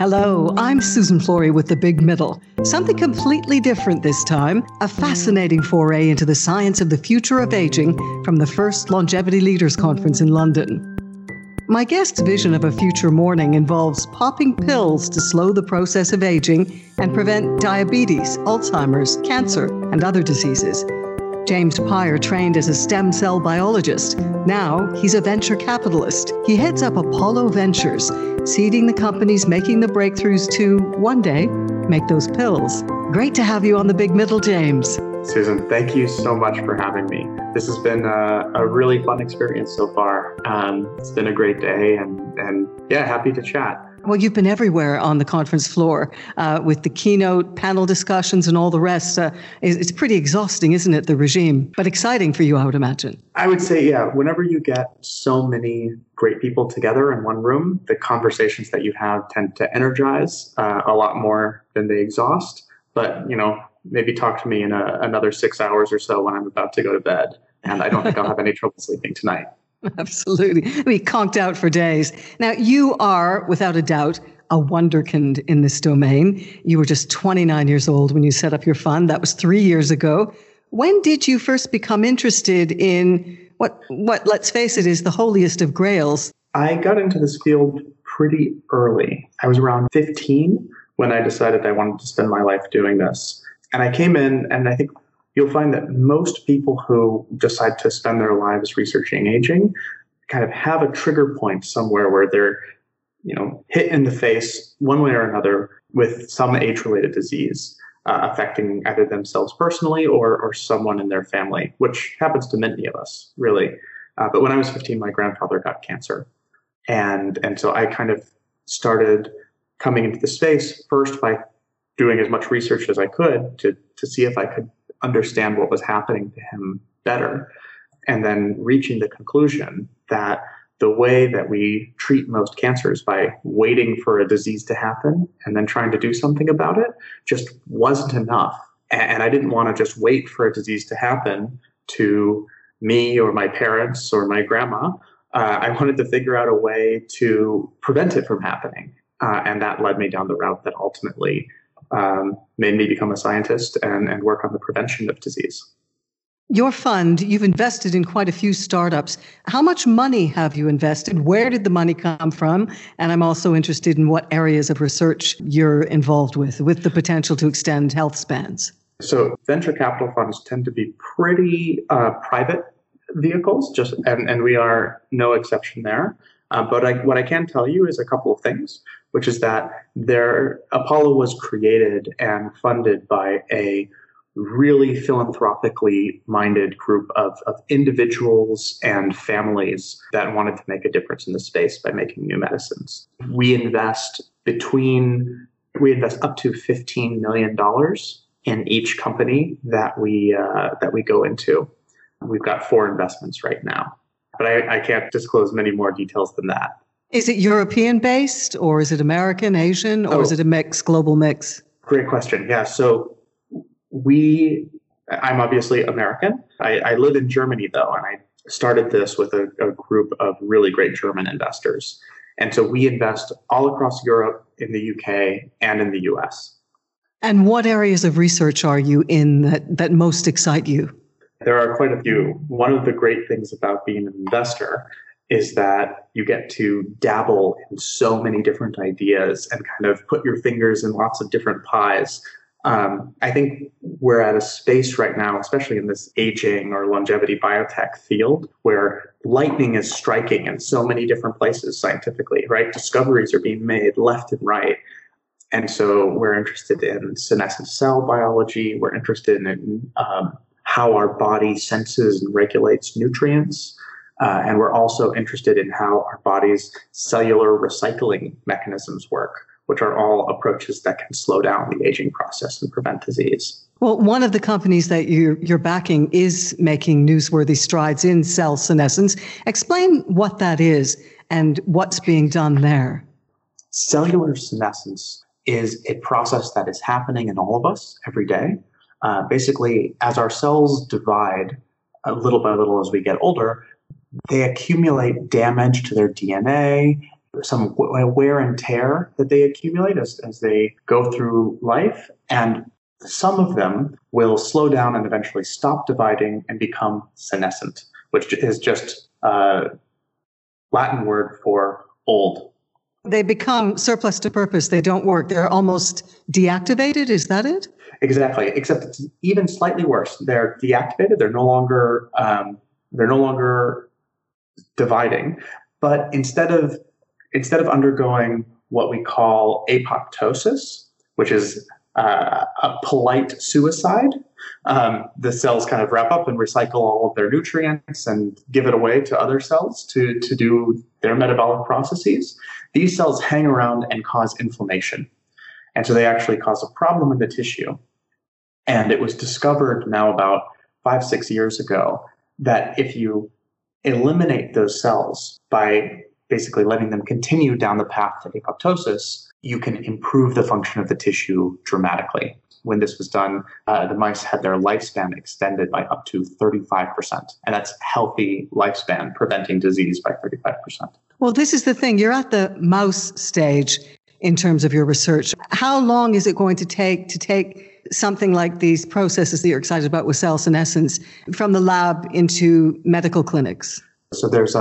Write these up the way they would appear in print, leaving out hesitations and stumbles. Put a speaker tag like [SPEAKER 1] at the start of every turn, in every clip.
[SPEAKER 1] Hello, I'm Susan Flory with The Big Middle. Something completely different this time, a fascinating foray into the science of the future of aging from the first Longevity Leaders Conference in London. My guest's vision of a future morning involves popping pills to slow the process of aging and prevent diabetes, Alzheimer's, cancer, and other diseases. James Pyre trained as a stem cell biologist. Now he's a venture capitalist. He heads up Apollo Ventures, seeding the companies making the breakthroughs to, one day, make those pills. Great to have you on The Big Middle, James.
[SPEAKER 2] Susan, thank you so much for having me. This has been a really fun experience so far. It's been a great day and happy to chat.
[SPEAKER 1] Well, you've been everywhere on the conference floor with the keynote, panel discussions and all the rest. It's pretty exhausting, isn't it, the regime? But exciting for you, I would imagine.
[SPEAKER 2] I would say, whenever you get so many great people together in one room, the conversations that you have tend to energize a lot more than they exhaust. But, maybe talk to me in another 6 hours or so when I'm about to go to bed. And I don't think I'll have any trouble sleeping tonight.
[SPEAKER 1] Absolutely. We conked out for days. Now, you are, without a doubt, a wonderkind in this domain. You were just 29 years old when you set up your fund. That was 3 years ago. When did you first become interested in what let's face it, is the holiest of grails?
[SPEAKER 2] I got into this field pretty early. I was around 15 when I decided I wanted to spend my life doing this. And I came in, and I think you'll find that most people who decide to spend their lives researching aging kind of have a trigger point somewhere where they're, hit in the face one way or another with some age-related disease affecting either themselves personally or someone in their family, which happens to many of us, really. But when I was 15, my grandfather got cancer. And so I kind of started coming into the space first by doing as much research as I could to see if I could understand what was happening to him better, and then reaching the conclusion that the way that we treat most cancers by waiting for a disease to happen and then trying to do something about it just wasn't enough. And I didn't want to just wait for a disease to happen to me or my parents or my grandma. I wanted to figure out a way to prevent it from happening. And that led me down the route that ultimately made me become a scientist and work on the prevention of disease.
[SPEAKER 1] Your fund, you've invested in quite a few startups. How much money have you invested? Where did the money come from? And I'm also interested in what areas of research you're involved with the potential to extend health spans.
[SPEAKER 2] So venture capital funds tend to be pretty private vehicles, and we are no exception there. But what I can tell you is a couple of things, which is that Apollo was created and funded by a really philanthropically minded group of individuals and families that wanted to make a difference in the space by making new medicines. We invest up to $15 million in each company that we go into. We've got 4 investments right now, but I can't disclose many more details than that.
[SPEAKER 1] Is it European based, or is it American, Asian, or is it a global mix?
[SPEAKER 2] Great question. Yeah. So I'm obviously American. I live in Germany though, and I started this with a group of really great German investors. And so we invest all across Europe, in the UK, and in the US.
[SPEAKER 1] And what areas of research are you in that most excite you?
[SPEAKER 2] There are quite a few. One of the great things about being an investor is that you get to dabble in so many different ideas and kind of put your fingers in lots of different pies. I think we're at a space right now, especially in this aging or longevity biotech field, where lightning is striking in so many different places scientifically, right? Discoveries are being made left and right. And so we're interested in senescent cell biology. We're interested in how our body senses and regulates nutrients. And we're also interested in how our body's cellular recycling mechanisms work, which are all approaches that can slow down the aging process and prevent disease.
[SPEAKER 1] Well, one of the companies that you're backing is making newsworthy strides in cell senescence. Explain what that is and what's being done there.
[SPEAKER 2] Cellular senescence is a process that is happening in all of us every day. Basically, as our cells divide little by little as we get older, they accumulate damage to their DNA. some wear and tear that they accumulate as they go through life. And some of them will slow down and eventually stop dividing and become senescent, which is just a Latin word for old.
[SPEAKER 1] They become surplus to purpose. They don't work. They're almost deactivated. Is that it?
[SPEAKER 2] Exactly. Except it's even slightly worse. They're deactivated. They're no longer dividing. But instead of undergoing what we call apoptosis, which is a polite suicide, the cells kind of wrap up and recycle all of their nutrients and give it away to other cells to do their metabolic processes. These cells hang around and cause inflammation. And so they actually cause a problem in the tissue. And it was discovered now about 5-6 years ago that if you eliminate those cells by basically letting them continue down the path to apoptosis, you can improve the function of the tissue dramatically. When this was done, the mice had their lifespan extended by up to 35%. And that's healthy lifespan, preventing disease by 35%.
[SPEAKER 1] Well, this is the thing. You're at the mouse stage in terms of your research. How long is it going to take something like these processes that you're excited about with cell senescence from the lab into medical clinics?
[SPEAKER 2] So there's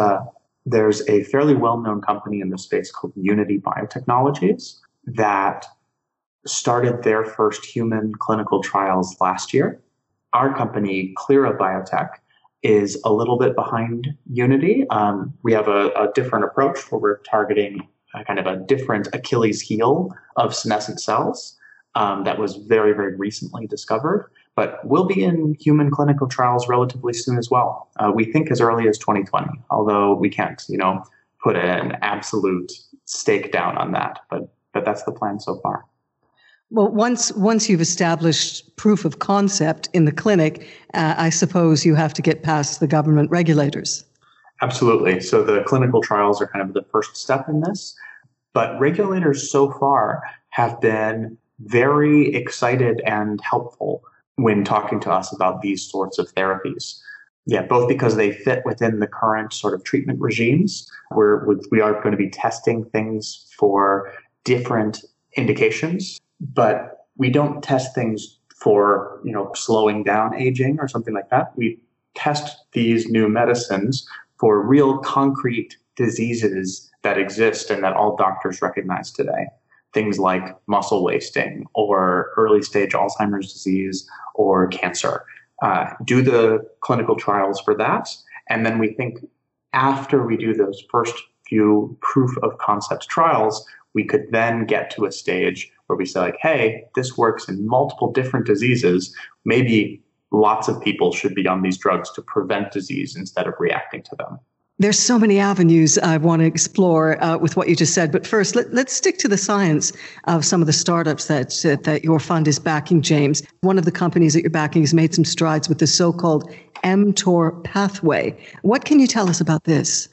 [SPEAKER 2] a fairly well-known company in this space called Unity Biotechnologies that started their first human clinical trials last year. Our company, Clyra Biotech, is a little bit behind Unity. We have a different approach where we're targeting kind of a different Achilles heel of senescent cells that was very, very recently discovered, but we'll be in human clinical trials relatively soon as well. We think as early as 2020, although we can't, put an absolute stake down on that, but that's the plan so far.
[SPEAKER 1] Well, once you've established proof of concept in the clinic, I suppose you have to get past the government regulators.
[SPEAKER 2] Absolutely. So the clinical trials are kind of the first step in this, but regulators so far have been very excited and helpful when talking to us about these sorts of therapies. Yeah, both because they fit within the current sort of treatment regimes, where we are going to be testing things for different indications, but we don't test things for, slowing down aging or something like that. We test these new medicines for real concrete diseases that exist and that all doctors recognize today. Things like muscle wasting or early stage Alzheimer's disease or cancer. Do the clinical trials for that. And then we think after we do those first few proof of concept trials, we could then get to a stage where we say like, hey, this works in multiple different diseases. Maybe lots of people should be on these drugs to prevent disease instead of reacting to them.
[SPEAKER 1] There's so many avenues I want to explore with what you just said. But first, let's stick to the science of some of the startups that your fund is backing, James. One of the companies that you're backing has made some strides with the so-called mTOR pathway. What can you tell us about this?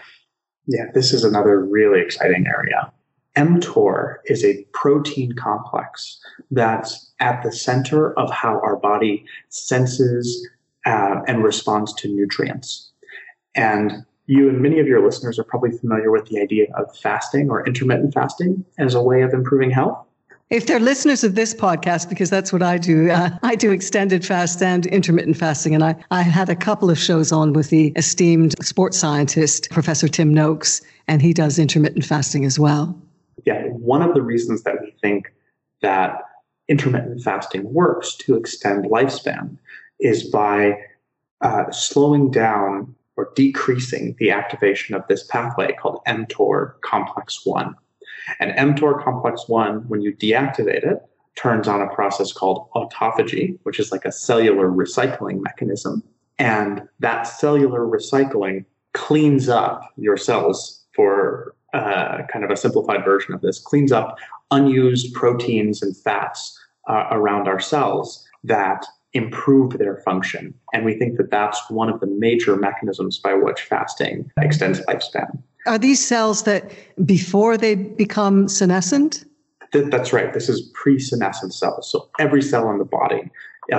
[SPEAKER 2] Yeah, this is another really exciting area. mTOR is a protein complex that's at the center of how our body senses and responds to nutrients. And you and many of your listeners are probably familiar with the idea of fasting or intermittent fasting as a way of improving health.
[SPEAKER 1] If they're listeners of this podcast, because that's what I do, I do extended fast and intermittent fasting. And I had a couple of shows on with the esteemed sports scientist, Professor Tim Noakes, and he does intermittent fasting as well.
[SPEAKER 2] Yeah, one of the reasons that we think that intermittent fasting works to extend lifespan is by slowing down or decreasing the activation of this pathway called mTOR complex 1. And mTOR complex 1, when you deactivate it, turns on a process called autophagy, which is like a cellular recycling mechanism. And that cellular recycling cleans up your cells, for kind of a simplified version of this, cleans up unused proteins and fats around our cells that improve their function. And we think that that's one of the major mechanisms by which fasting extends lifespan.
[SPEAKER 1] Are these cells that before they become senescent?
[SPEAKER 2] That's right. This is pre-senescent cells. So every cell in the body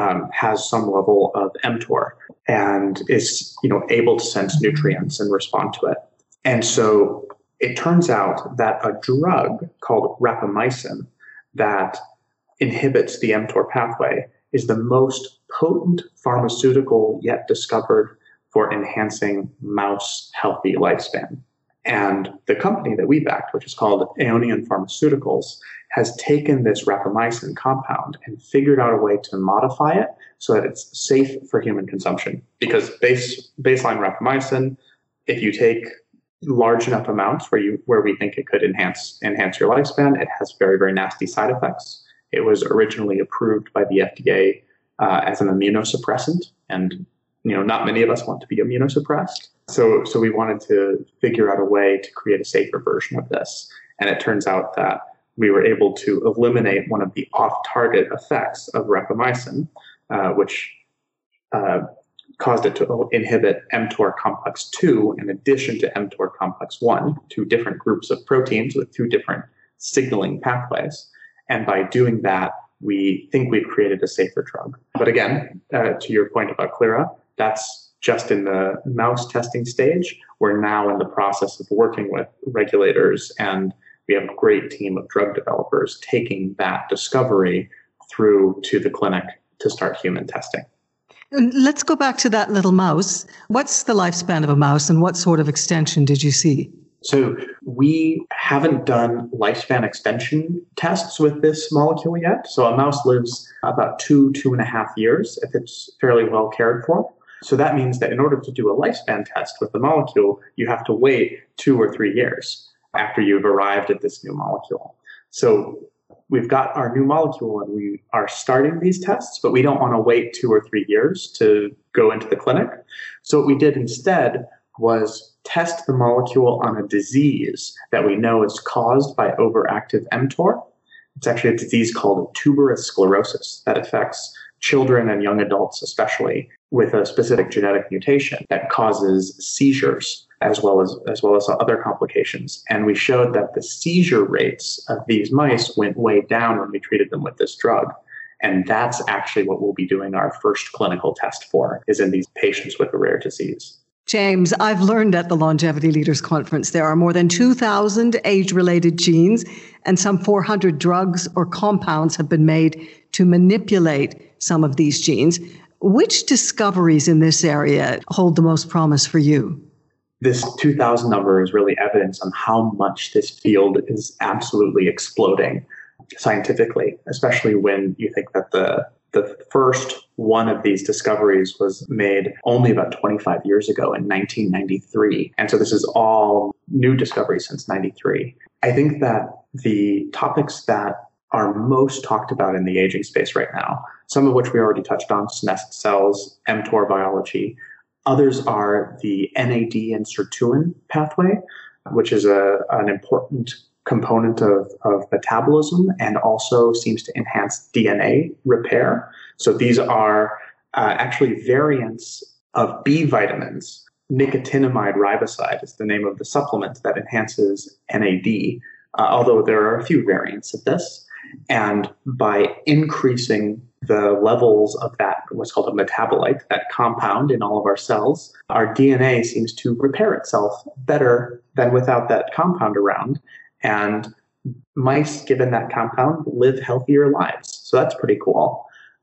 [SPEAKER 2] has some level of mTOR and is able to sense nutrients and respond to it. And so it turns out that a drug called rapamycin that inhibits the mTOR pathway is the most potent pharmaceutical yet discovered for enhancing mouse healthy lifespan. And the company that we backed, which is called Aeonian Pharmaceuticals, has taken this rapamycin compound and figured out a way to modify it so that it's safe for human consumption. Because baseline rapamycin, if you take large enough amounts where we think it could enhance your lifespan, it has very, very nasty side effects. It was originally approved by the FDA as an immunosuppressant, and not many of us want to be immunosuppressed. So we wanted to figure out a way to create a safer version of this. And it turns out that we were able to eliminate one of the off-target effects of rapamycin, which caused it to inhibit mTOR complex 2 in addition to mTOR complex 1, two different groups of proteins with two different signaling pathways. And by doing that, we think we've created a safer drug. But again, to your point about Clyra, that's just in the mouse testing stage. We're now in the process of working with regulators, and we have a great team of drug developers taking that discovery through to the clinic to start human testing.
[SPEAKER 1] Let's go back to that little mouse. What's the lifespan of a mouse, and what sort of extension did you see?
[SPEAKER 2] So we haven't done lifespan extension tests with this molecule yet. So a mouse lives about 2.5 years if it's fairly well cared for. So that means that in order to do a lifespan test with the molecule, you have to wait 2 or 3 years after you've arrived at this new molecule. So we've got our new molecule and we are starting these tests, but we don't want to wait 2 or 3 years to go into the clinic. So what we did instead was test the molecule on a disease that we know is caused by overactive mTOR. It's actually a disease called tuberous sclerosis that affects children and young adults, especially with a specific genetic mutation that causes seizures as well as other complications. And we showed that the seizure rates of these mice went way down when we treated them with this drug. And that's actually what we'll be doing our first clinical test for, is in these patients with a rare disease.
[SPEAKER 1] James, I've learned at the Longevity Leaders Conference there are more than 2,000 age-related genes, and some 400 drugs or compounds have been made to manipulate some of these genes. Which discoveries in this area hold the most promise for you?
[SPEAKER 2] This 2,000 number is really evidence on how much this field is absolutely exploding scientifically, especially when you think that the first one of these discoveries was made only about 25 years ago in 1993. And so this is all new discoveries since 93. I think that the topics that are most talked about in the aging space right now, some of which we already touched on, senescent cells, mTOR biology. Others are the NAD and sirtuin pathway, which is an important component of metabolism and also seems to enhance DNA repair. So these are actually variants of B vitamins. Nicotinamide riboside is the name of the supplement that enhances NAD, although there are a few variants of this. And by increasing the levels of that, what's called a metabolite, that compound in all of our cells, our DNA seems to repair itself better than without that compound around. And mice, given that compound, live healthier lives. So that's pretty cool.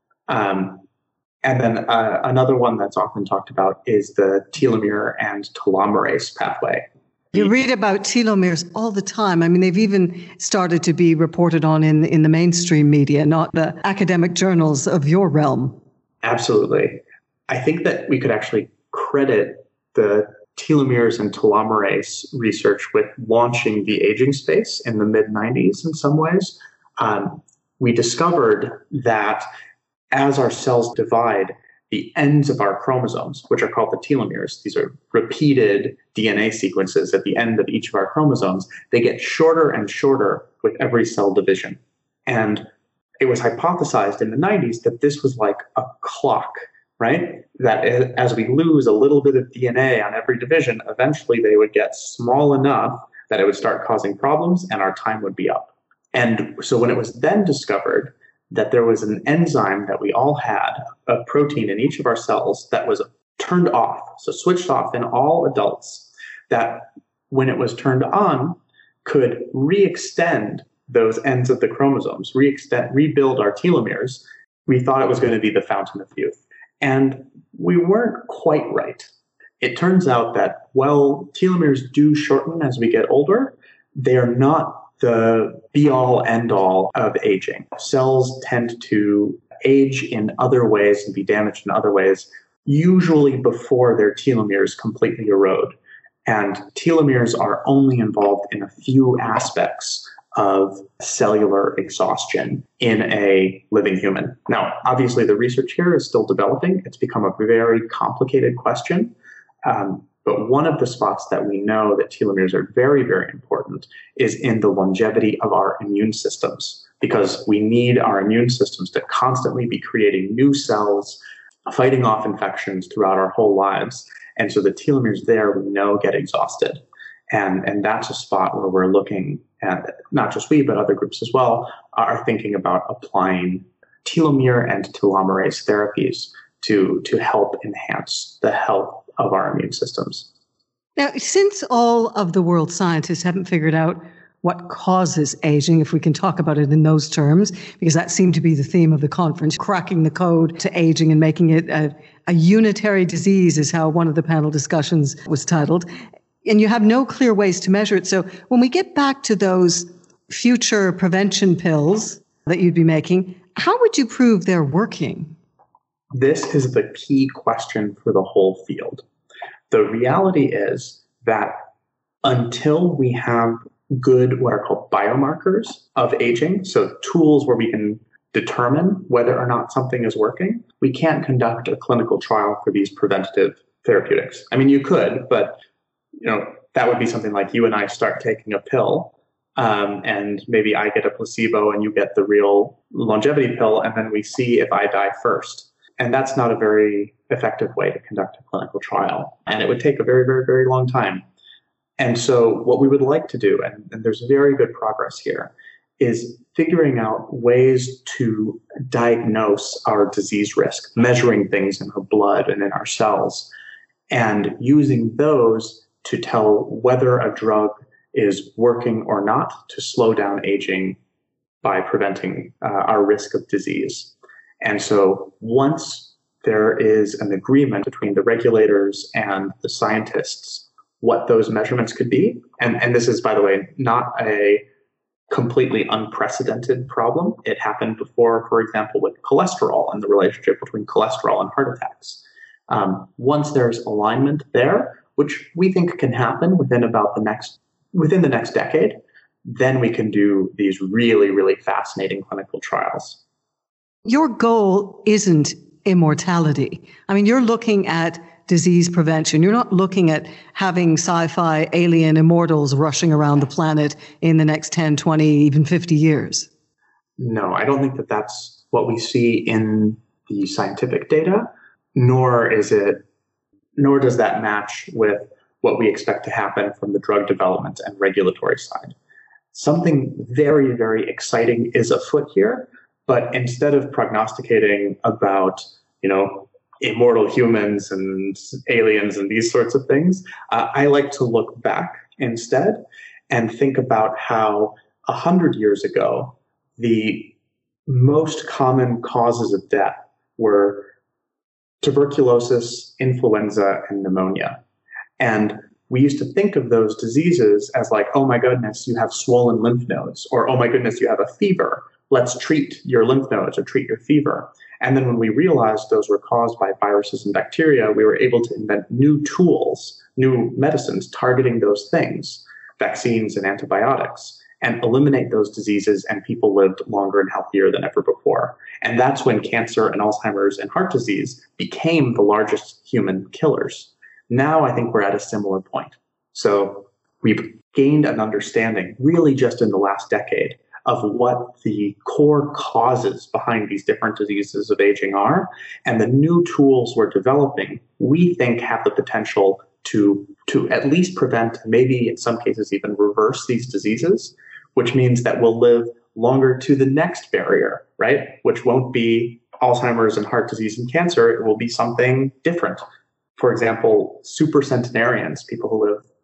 [SPEAKER 2] And then another one that's often talked about is the telomere and telomerase pathway.
[SPEAKER 1] You read about telomeres all the time. I mean, they've even started to be reported on in the mainstream media, not the academic journals of your realm.
[SPEAKER 2] Absolutely. I think that we could actually credit the telomeres and telomerase research with launching the aging space in the mid-90s in some ways. We discovered that as our cells divide, the ends of our chromosomes, which are called the telomeres, these are repeated DNA sequences at the end of each of our chromosomes, they get shorter and shorter with every cell division. And it was hypothesized in the 90s that this was like a clock, right? That as we lose a little bit of DNA on every division, eventually they would get small enough that it would start causing problems and our time would be up. And so when it was then discovered that there was an enzyme that we all had, a protein in each of our cells that was turned off, so switched off in all adults, that when it was turned on, could re-extend those ends of the chromosomes, rebuild our telomeres, we thought it was going to be the fountain of youth. And we weren't quite right. It turns out that while telomeres do shorten as we get older, they are not the be-all, end-all of aging. Cells tend to age in other ways and be damaged in other ways, usually before their telomeres completely erode. And telomeres are only involved in a few aspects of cellular exhaustion in a living human. Now, obviously, the research here is still developing. It's become a very complicated question. But one of the spots that we know that telomeres are very, very important is in the longevity of our immune systems, because we need our immune systems to constantly be creating new cells, fighting off infections throughout our whole lives. And so the telomeres there, we know, get exhausted. And that's a spot where we're looking at, not just we, but other groups as well, are thinking about applying telomere and telomerase therapies to help enhance the health of our immune systems.
[SPEAKER 1] Now, since all of the world scientists haven't figured out what causes aging, if we can talk about it in those terms, because that seemed to be the theme of the conference, cracking the code to aging and making it a unitary disease is how one of the panel discussions was titled. And you have no clear ways to measure it. So when we get back to those future prevention pills that you'd be making, how would you prove they're working?
[SPEAKER 2] This is the key question for the whole field. The reality is that until we have good, what are called biomarkers of aging, so tools where we can determine whether or not something is working, we can't conduct a clinical trial for these preventative therapeutics. I mean, you could, but that would be something like you and I start taking a pill, and maybe I get a placebo and you get the real longevity pill, and then we see if I die first. And that's not a very effective way to conduct a clinical trial. And it would take a very, very, very long time. And so what we would like to do, and there's very good progress here, is figuring out ways to diagnose our disease risk, measuring things in our blood and in our cells, and using those to tell whether a drug is working or not to slow down aging by preventing our risk of disease. And so once there is an agreement between the regulators and the scientists what those measurements could be, and this is, by the way, not a completely unprecedented problem. It happened before, for example, with cholesterol and the relationship between cholesterol and heart attacks. Once there's alignment there, which we think can happen within the next decade, then we can do these really, really fascinating clinical trials.
[SPEAKER 1] Your goal isn't immortality. I mean, you're looking at disease prevention. You're not looking at having sci-fi alien immortals rushing around the planet in the next 10, 20, even 50 years.
[SPEAKER 2] No, I don't think that that's what we see in the scientific data, nor does that match with what we expect to happen from the drug development and regulatory side. Something very, very exciting is afoot here. But instead of prognosticating about, immortal humans and aliens and these sorts of things, I like to look back instead and think about how 100 years ago, the most common causes of death were tuberculosis, influenza, and pneumonia. And we used to think of those diseases as like, oh my goodness, you have swollen lymph nodes, or oh my goodness, you have a fever. Let's treat your lymph nodes or treat your fever. And then when we realized those were caused by viruses and bacteria, we were able to invent new tools, new medicines targeting those things, vaccines and antibiotics, and eliminate those diseases, and people lived longer and healthier than ever before. And that's when cancer and Alzheimer's and heart disease became the largest human killers. Now I think we're at a similar point. So we've gained an understanding, really just in the last decade, of what the core causes behind these different diseases of aging are. And the new tools we're developing, we think have the potential to at least prevent, maybe in some cases even reverse these diseases, which means that we'll live longer to the next barrier, right? Which won't be Alzheimer's and heart disease and cancer. It will be something different. For example, supercentenarians, people who live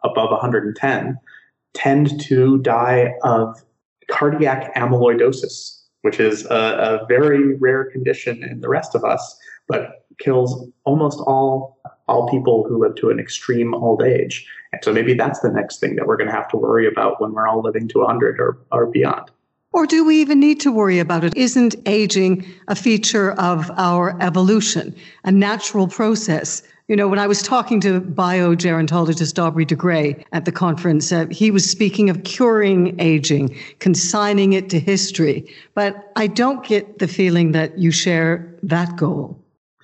[SPEAKER 2] above 110 tend to die of cardiac amyloidosis, which is a very rare condition in the rest of us, but kills almost all people who live to an extreme old age. And so maybe that's the next thing that we're going to have to worry about when we're all living to 100 or beyond.
[SPEAKER 1] Or do we even need to worry about it? Isn't aging a feature of our evolution, a natural process? You know, when I was talking to biogerontologist Aubrey de Grey at the conference, he was speaking of curing aging, consigning it to history. But I don't get the feeling that you share that goal.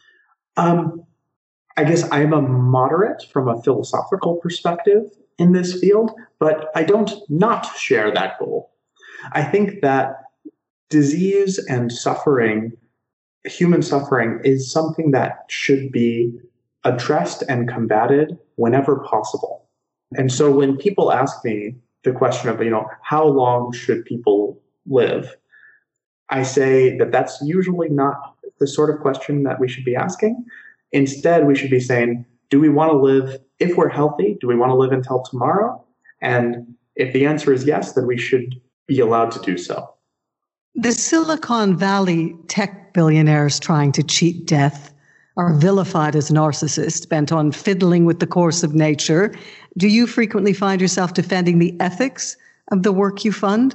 [SPEAKER 2] I guess I'm a moderate from a philosophical perspective in this field, but I don't not share that goal. I think that disease and suffering, human suffering, is something that should be addressed and combated whenever possible. And so when people ask me the question of, how long should people live, I say that that's usually not the sort of question that we should be asking. Instead, we should be saying, do we want to live, if we're healthy, do we want to live until tomorrow? And if the answer is yes, then we should be allowed to do so.
[SPEAKER 1] The Silicon Valley tech billionaires trying to cheat death are vilified as narcissists bent on fiddling with the course of nature. Do you frequently find yourself defending the ethics of the work you fund?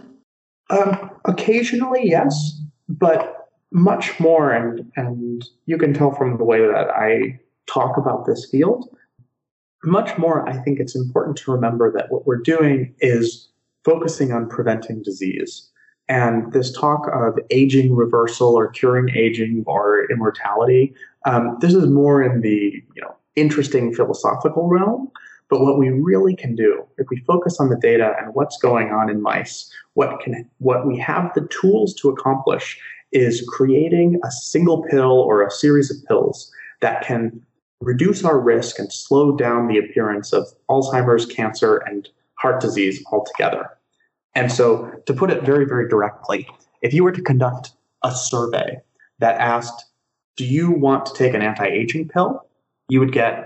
[SPEAKER 2] Occasionally, yes, but much more, and you can tell from the way that I talk about this field, much more, I think it's important to remember that what we're doing is focusing on preventing disease. And this talk of aging reversal or curing aging or immortality, this is more in the interesting philosophical realm. But what we really can do, if we focus on the data and what's going on in mice, what we have the tools to accomplish is creating a single pill or a series of pills that can reduce our risk and slow down the appearance of Alzheimer's, cancer, and heart disease altogether. And so, to put it very, very directly, if you were to conduct a survey that asked, do you want to take an anti-aging pill? You would get,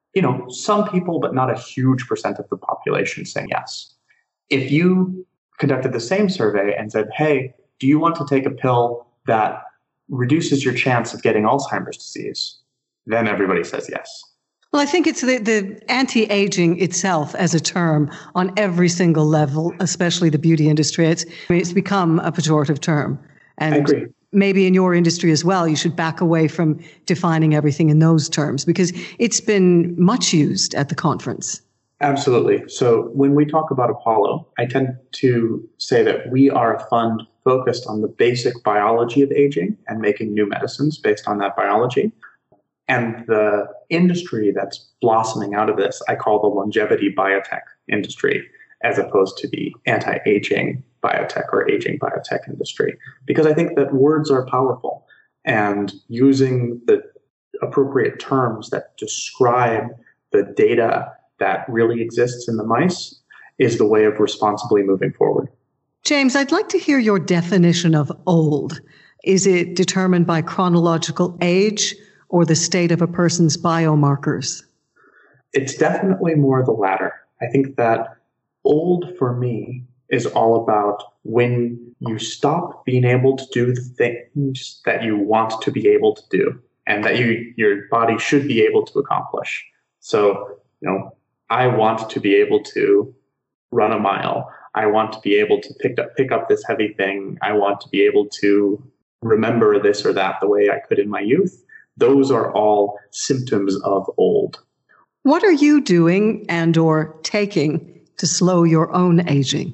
[SPEAKER 2] some people, but not a huge percent of the population saying yes. If you conducted the same survey and said, hey, do you want to take a pill that reduces your chance of getting Alzheimer's disease? Then everybody says yes.
[SPEAKER 1] Well, I think it's the anti-aging itself as a term on every single level, especially the beauty industry. It's become a pejorative term. And
[SPEAKER 2] I agree.
[SPEAKER 1] Maybe in your industry as well, you should back away from defining everything in those terms because it's been much used at the conference.
[SPEAKER 2] Absolutely. So when we talk about Apollo, I tend to say that we are a fund focused on the basic biology of aging and making new medicines based on that biology. And the industry that's blossoming out of this, I call the longevity biotech industry, as opposed to the anti-aging biotech or aging biotech industry. Because I think that words are powerful, and using the appropriate terms that describe the data that really exists in the mice is the way of responsibly moving forward.
[SPEAKER 1] James, I'd like to hear your definition of old. Is it determined by chronological age or the state of a person's biomarkers?
[SPEAKER 2] It's definitely more the latter. I think that old for me is all about when you stop being able to do the things that you want to be able to do and that your body should be able to accomplish. So, I want to be able to run a mile. I want to be able to pick up this heavy thing. I want to be able to remember this or that the way I could in my youth. Those are all symptoms of old.
[SPEAKER 1] What are you doing and or taking to slow your own aging?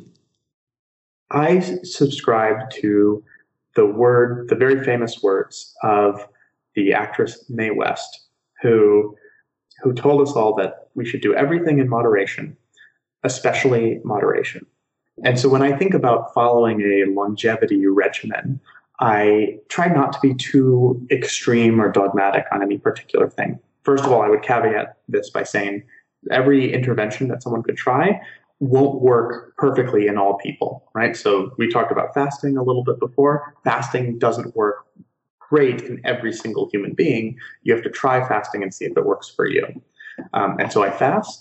[SPEAKER 2] I subscribe to the very famous words of the actress Mae West, who told us all that we should do everything in moderation, especially moderation. And so when I think about following a longevity regimen, I try not to be too extreme or dogmatic on any particular thing. First of all, I would caveat this by saying every intervention that someone could try won't work perfectly in all people, right? So we talked about fasting a little bit before. Fasting doesn't work great in every single human being. You have to try fasting and see if it works for you. And so I fast.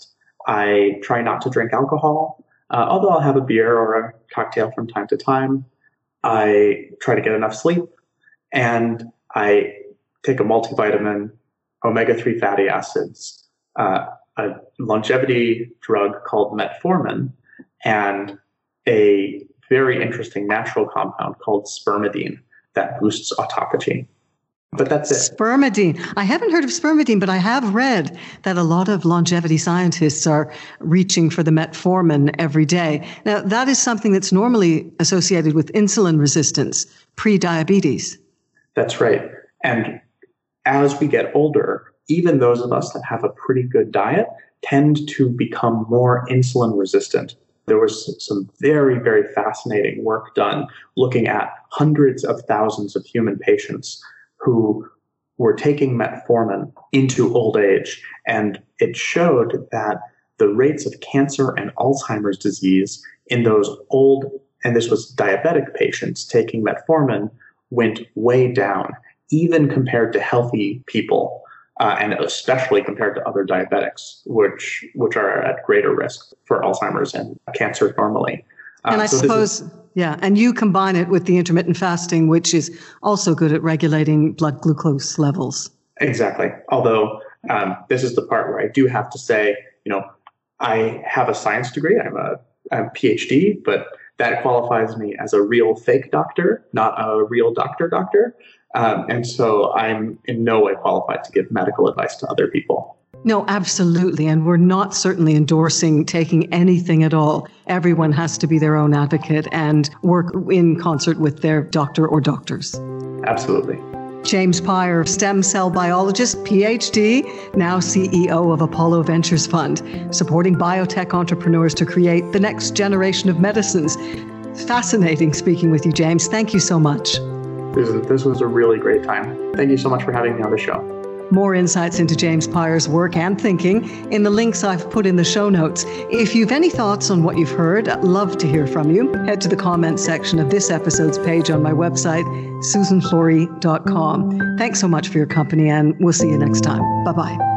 [SPEAKER 2] I try not to drink alcohol, although I'll have a beer or a cocktail from time to time. I try to get enough sleep, and I take a multivitamin, omega-3 fatty acids, a longevity drug called metformin, and a very interesting natural compound called spermidine that boosts autophagy. But that's it.
[SPEAKER 1] Spermidine. I haven't heard of spermidine, but I have read that a lot of longevity scientists are reaching for the metformin every day. Now, that is something that's normally associated with insulin resistance, pre-diabetes.
[SPEAKER 2] That's right. And as we get older, even those of us that have a pretty good diet tend to become more insulin resistant. There was some very, very fascinating work done looking at hundreds of thousands of human patients who were taking metformin into old age. And it showed that the rates of cancer and Alzheimer's disease in those old, and this was diabetic patients taking metformin, went way down, even compared to healthy people, and especially compared to other diabetics, which are at greater risk for Alzheimer's and cancer normally.
[SPEAKER 1] And I suppose, and you combine it with the intermittent fasting, which is also good at regulating blood glucose levels.
[SPEAKER 2] Exactly. Although this is the part where I do have to say, I have a science degree. I'm a PhD, but that qualifies me as a real fake doctor, not a real doctor. And so I'm in no way qualified to give medical advice to other people.
[SPEAKER 1] No, absolutely. And we're not certainly endorsing taking anything at all. Everyone has to be their own advocate and work in concert with their doctor or doctors.
[SPEAKER 2] Absolutely.
[SPEAKER 1] James Pyer, stem cell biologist, PhD, now CEO of Apollo Ventures Fund, supporting biotech entrepreneurs to create the next generation of medicines. Fascinating speaking with you, James. Thank you so much.
[SPEAKER 2] This was a really great time. Thank you so much for having me on the show.
[SPEAKER 1] More insights into James Pyer's work and thinking in the links I've put in the show notes. If you've any thoughts on what you've heard, I'd love to hear from you. Head to the comments section of this episode's page on my website, susanflorey.com. Thanks so much for your company, and we'll see you next time. Bye-bye.